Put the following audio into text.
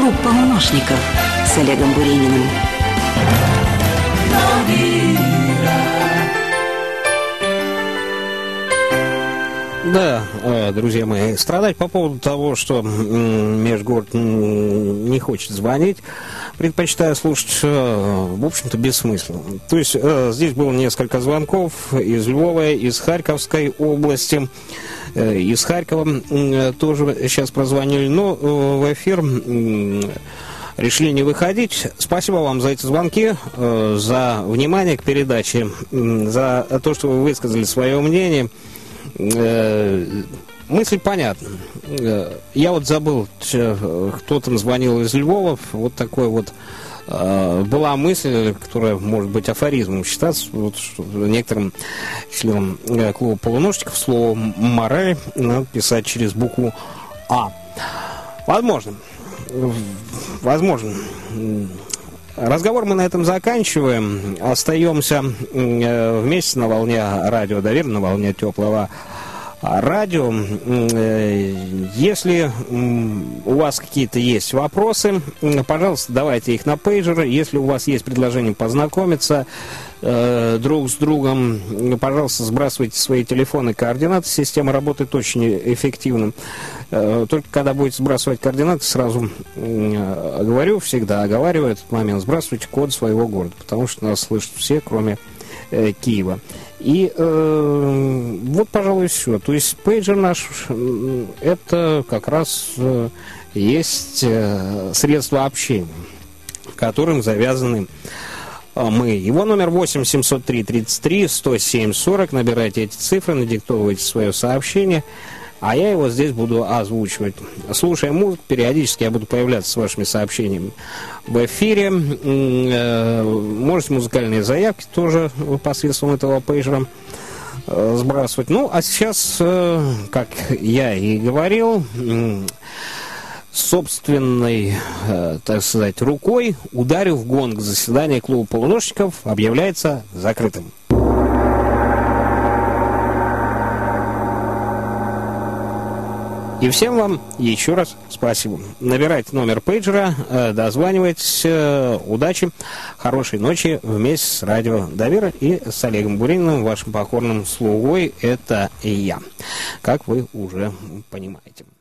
Клуб полуношников с Олегом Бурениным. Да, друзья мои, страдать по поводу того, что Межгород не хочет звонить, предпочитаю слушать, в общем-то, бессмысленно. То есть здесь было несколько звонков из Львова, из Харьковской области, из Харькова тоже сейчас прозвонили, но в эфир решили не выходить. Спасибо вам за эти звонки, за внимание к передаче, за то, что вы высказали свое мнение. Мысль понятна. Я вот забыл, кто там звонил из Львова. Вот такой вот была мысль, которая может быть афоризмом считаться. Вот, что некоторым членам клуба полуношников слово «мораль» надо писать через букву «А». Возможно. Разговор мы на этом заканчиваем. Остаемся вместе на волне радио «Довир», на волне теплого радио. Если у вас какие-то есть вопросы, пожалуйста, давайте их на пейджер. Если у вас есть предложение познакомиться друг с другом, пожалуйста, сбрасывайте свои телефоны, координаты. Система работает очень эффективно. Только когда будете сбрасывать координаты, сразу говорю, всегда оговариваю этот момент, сбрасывайте код своего города, потому что нас слышат все, кроме Киева. И вот, пожалуй, все. То есть пейджер наш, это как раз есть средство общения, которым завязаны мы. Его номер 8 703 33 107 40. Набирайте эти цифры, надиктовывайте свое сообщение, а я его здесь буду озвучивать. Слушая музыку, периодически я буду появляться с вашими сообщениями в эфире. Можете музыкальные заявки тоже посредством этого пейджера сбрасывать. Ну, а сейчас, как я и говорил, собственной, так сказать, рукой ударив в гонг, заседание клуба полуношников объявляется закрытым. И всем вам еще раз спасибо. Набирайте номер пейджера, дозванивайтесь. Удачи, хорошей ночи вместе с радио «Довира» и с Олегом Бурениным, вашим покорным слугой. Это и я, как вы уже понимаете.